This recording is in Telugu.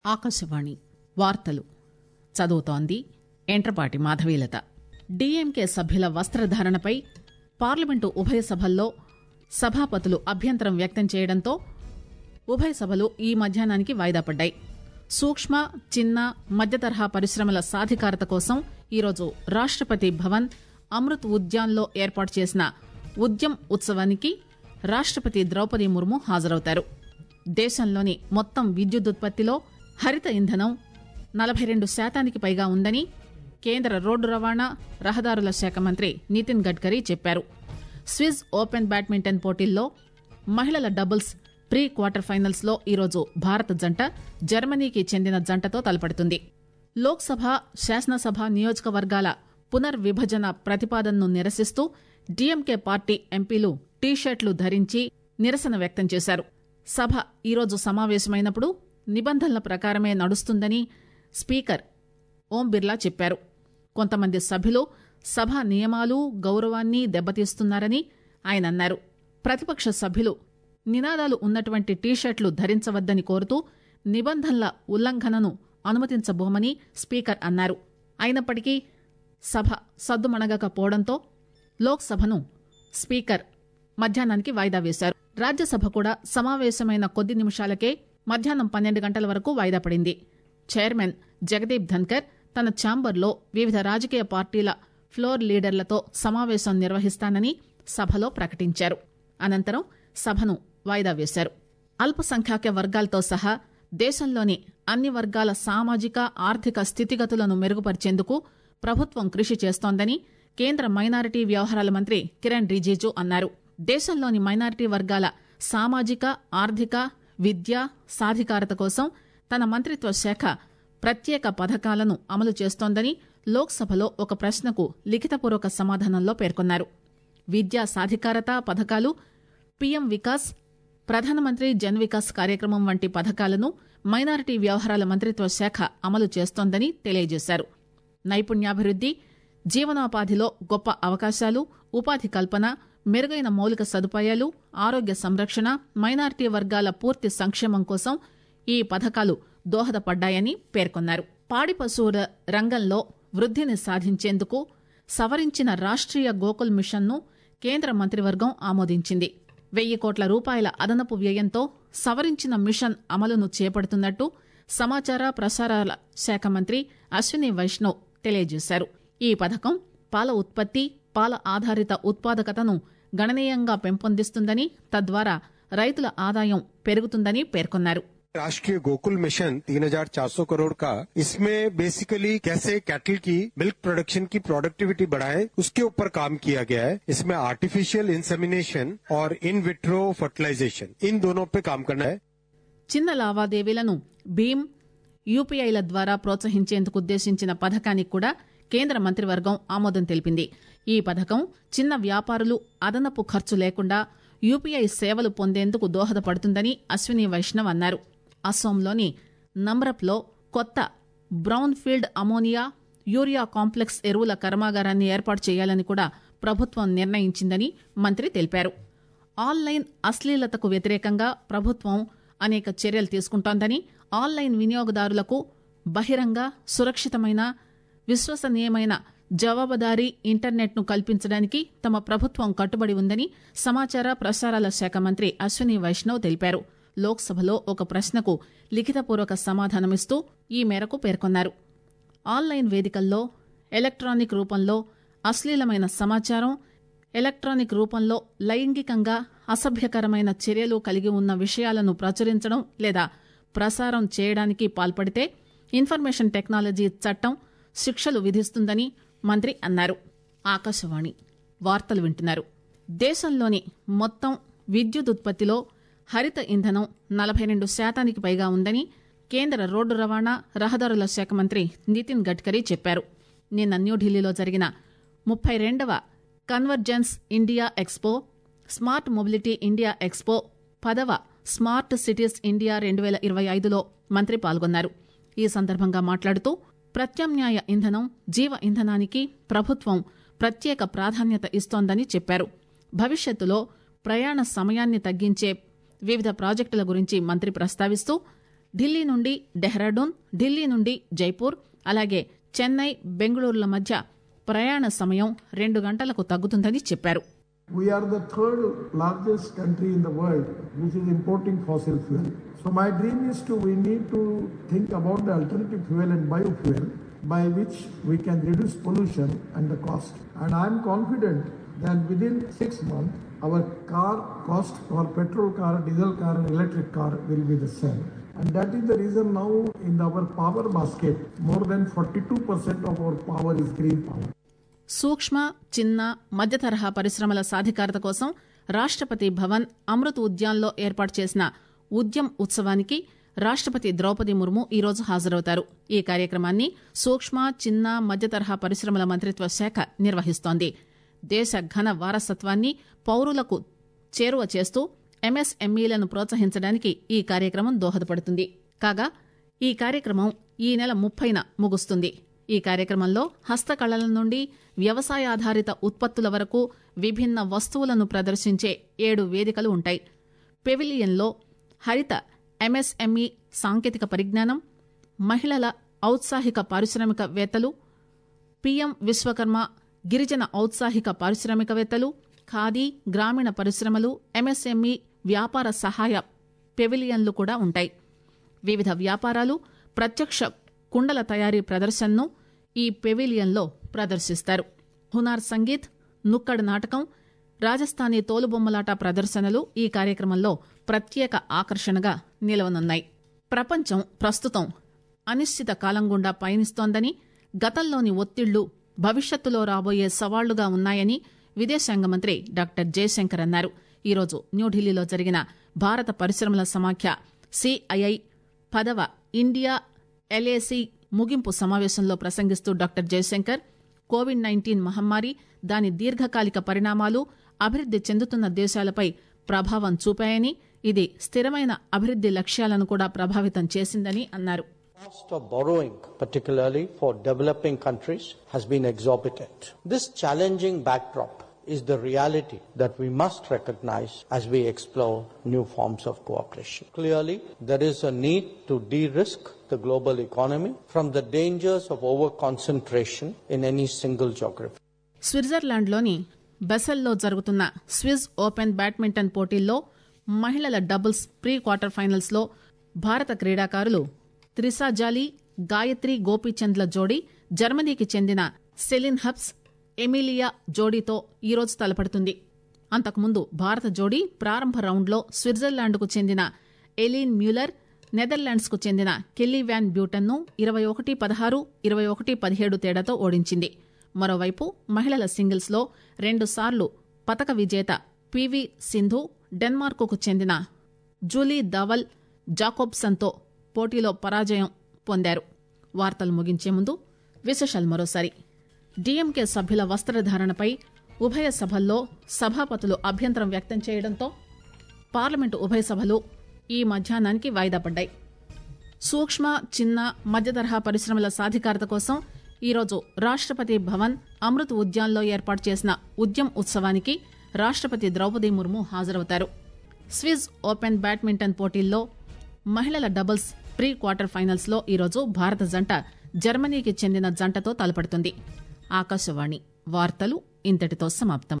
ఆకాశవాణి వార్తలు చదువుతోంది ఎంట్రపాటి మాధవీలత. డీఎంకే సభ్యుల వస్త్రధారణపై పార్లమెంటు ఉభయ సభల్లో సభాపతులు అభ్యంతరం వ్యక్తం చేయడంతో ఉభయ సభలు ఈ మధ్యాహ్నానికి వాయిదా పడ్డాయి. సూక్ష్మ, చిన్న, మధ్యతరహా పరిశ్రమల సాధికారత కోసం ఈరోజు రాష్టపతి భవన్, అమృత్ ఉద్యాన్లో ఏర్పాటు చేసిన ఉద్యమ్ ఉత్సవానికి రాష్టపతి ద్రౌపది ముర్ము హాజరవుతారు. దేశంలోని మొత్తం విద్యుదుత్పత్తిలో హరిత ఇంధనం 42% పైగా ఉందని కేంద్ర రోడ్డు రవాణా, రహదారుల శాఖ మంత్రి నితిన్ గడ్కరీ చెప్పారు. స్విస్ ఓపెన్ బ్యాడ్మింటన్ పోటీల్లో మహిళల డబుల్స్ ప్రీ క్వార్టర్ ఫైనల్స్ లో ఈరోజు భారత జంట జర్మనీకి చెందిన జంటతో తలపడుతుంది. లోక్సభ, శాసనసభ నియోజకవర్గాల పునర్విభజన ప్రతిపాదనను నిరసిస్తూ డీఎంకే పార్టీ ఎంపీలు టీషర్ట్లు ధరించి నిరసన వ్యక్తం చేశారు. సభ ఈరోజు సమావేశమైనప్పుడు నిబంధనల ప్రకారమే నడుస్తుందని స్పీకర్ ఓం బిర్లా చెప్పారు. కొంతమంది సభ్యులు సభ నియమాలు, గౌరవాన్ని దెబ్బతీస్తున్నారని ఆయన అన్నారు. ప్రతిపక్ష సభ్యులు నినాదాలు ఉన్నటువంటి టీషర్ట్లు ధరించవద్దని కోరుతూ నిబంధనల ఉల్లంఘనను అనుమతించబోమని స్పీకర్ అన్నారు. అయినప్పటికీ సభ సద్దుమణగకపోవడంతో లోక్సభను స్పీకర్ మధ్యాహ్నానికి వాయిదా వేశారు. రాజ్యసభ కూడా సమావేశమైన కొద్ది నిమిషాలకే మధ్యాహ్నం 12 గంటల వరకు వాయిదా పడింది. చైర్మన్ జగదీప్ ధన్కర్ తన ఛాంబర్లో వివిధ రాజకీయ పార్టీల ఫ్లోర్ లీడర్లతో సమావేశం నిర్వహిస్తానని సభలో ప్రకటించారు. అనంతరం సభను వాయిదా వేశారు. అల్పసంఖ్యాక వర్గాలతో సహా దేశంలోని అన్ని వర్గాల సామాజిక, ఆర్థిక స్థితిగతులను మెరుగుపరిచేందుకు ప్రభుత్వం కృషి చేస్తోందని కేంద్ర మైనారిటీ వ్యవహారాల మంత్రి కిరణ్ రిజిజు అన్నారు. దేశంలోని మైనారిటీ వర్గాల సామాజిక, ఆర్థిక, విద్య, సాధికారత కోసం తన మంత్రిత్వ శాఖ ప్రత్యేక పథకాలను అమలు చేస్తోందని లోక్సభలో ఒక ప్రశ్నకు లిఖితపూర్వక సమాధానంలో పేర్కొన్నారు. విద్యా సాధికారత పథకాలు, పీఎం వికాస్, ప్రధానమంత్రి జన్ వికాస్ కార్యక్రమం వంటి పథకాలను మైనారిటీ వ్యవహారాల మంత్రిత్వ శాఖ అమలు చేస్తోందని తెలియజేశారు. నైపుణ్యాభివృద్ది, జీవనోపాధిలో గొప్ప అవకాశాలు, ఉపాధి కల్పన, మెరుగైన మౌలిక సదుపాయాలు, ఆరోగ్య సంరక్షణ, మైనారిటీ వర్గాల పూర్తి సంక్షేమం కోసం ఈ పథకాలు దోహదపడ్డాయని పేర్కొన్నారు. పాడి పశువుల రంగంలో వృద్దిని సాధించేందుకు సవరించిన రాష్ట్రీయ గోకుల్ మిషన్ను కేంద్ర మంత్రివర్గం ఆమోదించింది. 1,000 కోట్ల రూపాయల అదనపు వ్యయంతో సవరించిన మిషన్ అమలును చేపడుతున్నట్టు సమాచార ప్రసారాల శాఖ మంత్రి అశ్విని వైష్ణవ్ తెలియజేశారు. ఈ పథకం పాల ఉత్పత్తి, పాల ఆధారిత ఉత్పాదకతను గణనీయంగా పెంపొందిస్తుందని, తద్వారా రైతుల ఆదాయం పెరుగుతుందని పేర్కొన్నారు. राष्ट्रीय गोकुल मिशन 3,400 करोड़ का, इसमें बेसिकली कैसे कैटल की मिल्क प्रोडक्शन की प्रोडक्टिविटी बढ़ाएं, उसके ऊपर काम किया गया है. इसमें आर्टिफिशियल इंसेमिनेशन और इन विट्रो फर्टिलाइजेशन, इन दोनों पे काम करना है. చిన్న లావాదేవీలను భీమ్, యూపీఐల ద్వారా ప్రోత్సహించేందుకు ఉద్దేశించిన పథకానికి కూడా కేంద్ర మంత్రివర్గం ఆమోదం తెలిపింది. ఈ పథకం చిన్న వ్యాపారులు అదనపు ఖర్చు లేకుండా యూపీఐ సేవలు పొందేందుకు దోహదపడుతుందని అశ్విని వైష్ణవ్ అన్నారు. అస్సోంలోని నమ్రప్లో కొత్త brownfield ammonia, urea complex ఎరువుల కర్మాగారాన్ని ఏర్పాటు చేయాలని కూడా ప్రభుత్వం నిర్ణయించిందని మంత్రి తెలిపారు. ఆన్లైన్ అశ్లీలతకు వ్యతిరేకంగా ప్రభుత్వం అనేక చర్యలు తీసుకుంటోందని, ఆన్లైన్ వినియోగదారులకు బహిరంగ, సురక్షితమైన, విశ్వసనీయమైన జవాబుదారీ ఇంటర్నెట్ ను కల్పించడానికి తమ ప్రభుత్వం కట్టుబడి ఉందని సమాచార ప్రసారాల శాఖ మంత్రి అశ్విని వైష్ణవ్ తెలిపారు. లోక్సభలో ఒక ప్రశ్నకు లిఖితపూర్వక సమాధానమిస్తూ ఈ మేరకు పేర్కొన్నారు. ఆన్లైన్ వేదికల్లో ఎలక్ట్రానిక్ రూపంలో అశ్లీలమైన సమాచారం, ఎలక్ట్రానిక్ రూపంలో లైంగికంగా అసభ్యకరమైన చర్యలు కలిగి ఉన్న విషయాలను ప్రచురించడం లేదా ప్రసారం చేయడానికి పాల్పడితే ఇన్ఫర్మేషన్ టెక్నాలజీ చట్టం శిక్షలు విధిస్తుందని మంత్రి అన్నారు. ఆకాశవాణి వార్తలు వింటున్నారు. దేశంలోని మొత్తం విద్యుదుత్పత్తిలో హరిత ఇంధనం 42% పైగా ఉందని కేంద్ర రోడ్డు రవాణా, రహదారుల శాఖ మంత్రి నితిన్ గడ్కరీ చెప్పారు. నిన్న న్యూఢిల్లీలో జరిగిన 32వ convergence India expo, smart mobility India expo, 10వ స్మార్ట్ సిటీస్ ఇండియా 2025లో మంత్రి పాల్గొన్నారు. ఈ సందర్భంగా మాట్లాడుతూ ప్రత్యామ్నాయ ఇంధనం, జీవ ఇంధనానికి ప్రభుత్వం ప్రత్యేక ప్రాధాన్యత ఇస్తోందని చెప్పారు. భవిష్యత్తులో ప్రయాణ సమయాన్ని తగ్గించే వివిధ ప్రాజెక్టుల గురించి మంత్రి ప్రస్తావిస్తూ ఢిల్లీ నుండి డెహ్రాడూన్, ఢిల్లీ నుండి జైపూర్, అలాగే చెన్నై, బెంగళూరుల మధ్య ప్రయాణ సమయం 2 గంటలకు తగ్గుతుందని చెప్పారు. We are the third largest country in the world which is importing fossil fuel. So my dream is we need to think about the alternative fuel and biofuel by which we can reduce pollution and the cost. And I am confident that within 6 months our car cost for petrol car, diesel car and electric car will be the same. And that is the reason now in our power basket more than 42% of our power is green power. సూక్ష్మ, చిన్న, మధ్య తరహా పరిశ్రమల సాధికారత కోసం రాష్టపతి భవన్ అమృత్ ఉద్యాన్లో ఏర్పాటు చేసిన ఉద్యమ్ ఉత్సవానికి రాష్టపతి ద్రౌపది ముర్ము ఈరోజు హాజరవుతారు. ఈ కార్యక్రమాన్ని సూక్ష్మ, చిన్న, మధ్య తరహా పరిశ్రమల మంత్రిత్వ శాఖ నిర్వహిస్తోంది. దేశ ఘన వారసత్వాన్ని పౌరులకు చేరువ చేస్తూ ఎంఎస్ఎంఈలను ప్రోత్సహించడానికి ఈ కార్యక్రమం దోహదపడుతుంది. కాగా ఈ కార్యక్రమం ఈ నెల 30న ముగుస్తుంది. ఈ కార్యక్రమంలో హస్తకళల నుండి వ్యవసాయాధారిత ఉత్పత్తుల వరకు విభిన్న వస్తువులను ప్రదర్శించే 7 వేదికలు ఉంటాయి. పెవిలియన్లో హరిత ఎంఎస్ఎంఈ సాంకేతిక పరిజ్ఞానం, మహిళల ఔత్సాహిక పారిశ్రామికవేత్తలు, పీఎం విశ్వకర్మ గిరిజన ఔత్సాహిక పారిశ్రామికవేత్తలు, ఖాదీ, గ్రామీణ పరిశ్రమలు, ఎంఎస్ఎంఈ వ్యాపార సహాయ పెవిలియన్లు కూడా ఉంటాయి. వివిధ వ్యాపారాలు ప్రత్యక్ష కుండల తయారీ ప్రదర్శనను ఈ పెవిలియన్లో ప్రదర్శిస్తారు. హునార్ సంగీత్, నుక్కడ్ నాటకం, రాజస్థానీ తోలుబొమ్మలాట ప్రదర్శనలు ఈ కార్యక్రమంలో ప్రత్యేక ఆకర్షణగా నిలవనున్నాయి. ప్రపంచం ప్రస్తుతం అనిశ్చిత కాలం గుండా పయనిస్తోందని, గతంలోని ఒత్తిళ్లు భవిష్యత్తులో రాబోయే సవాళ్లుగా ఉన్నాయని విదేశాంగ మంత్రి డాక్టర్ జయశంకర్ అన్నారు. ఈరోజు న్యూఢిల్లీలో జరిగిన భారత పరిశ్రమల సమాఖ్య సిఐఐ 10వ ఇండియా ఎల్ఏసి ముగింపు సమావేశంలో ప్రసంగిస్తూ డాక్టర్ జయశంకర్ కోవిడ్-19 మహమ్మారి, దాని దీర్ఘకాలిక పరిణామాలు అభివృద్ది చెందుతున్న దేశాలపై ప్రభావం చూపాయని, ఇది స్థిరమైన అభివృద్ది లక్ష్యాలను కూడా ప్రభావితం చేసిందని అన్నారు. Cost of borrowing, particularly for developing countries, has been exorbitant. This challenging backdrop is the reality that we must recognize as we explore new forms of cooperation. Clearly, there is a need to de-risk the global economy from the dangers of over-concentration in any single geography. స్విట్జర్లాండ్లోని బెసెల్లో జరుగుతున్న స్విస్ ఓపెన్ బ్యాడ్మింటన్ పోటీల్లో మహిళల డబుల్స్ ప్రీ క్వార్టర్ ఫైనల్స్లో భారత క్రీడాకారులు త్రిసా జాలీ, గాయత్రి గోపీచంద్ల జోడీ జర్మనీకి చెందిన సెలిన్ హబ్స్, ఎమిలియా జోడీతో ఈరోజు తలపడుతుంది. అంతకుముందు భారత జోడీ ప్రారంభ రౌండ్లో స్విట్జర్లాండ్కు చెందిన ఎలీన్ మ్యూలర్, నెదర్లాండ్స్కు చెందిన కెల్లీ వ్యాన్ బ్యూటన్ను 21-16, 21-17 తేడాతో ఓడించింది. మరోవైపు మహిళల సింగిల్స్లో 2 సార్లు పతక విజేత పివి సింధు డెన్మార్కుకు చెందిన జూలీ దావల్ జాకోబ్సన్తో పోటీలో పరాజయం పొందారు. వార్తలు ముగించే ముందు విశేషాలు మరోసారి. డీఎంకే సభ్యుల వస్త్రధారణపై ఉభయ సభల్లో సభాపతులు అభ్యంతరం వ్యక్తం చేయడంతో పార్లమెంటు ఉభయ సభలు ఈ మధ్యాహ్నానికి వాయిదా పడ్డాయి. సూక్ష్మ, చిన్న, మధ్యతరహా పరిశ్రమల సాధికారత కోసం ఈరోజు రాష్టపతి భవన్ అమృత్ ఉద్యాన్లో ఏర్పాటు చేసిన ఉద్యమ్ ఉత్సవానికి రాష్టపతి ద్రౌపది ముర్ము హాజరవుతారు. స్విస్ ఓపెన్ బ్యాడ్మింటన్ పోటీల్లో మహిళల డబుల్స్ ప్రీ క్వార్టర్ ఫైనల్స్లో ఈరోజు భారత జంట జర్మనీకి చెందిన జంటతో తలపడుతుంది. ఆకాశవాణి వార్తలు ఇంతటితో సమాప్తం.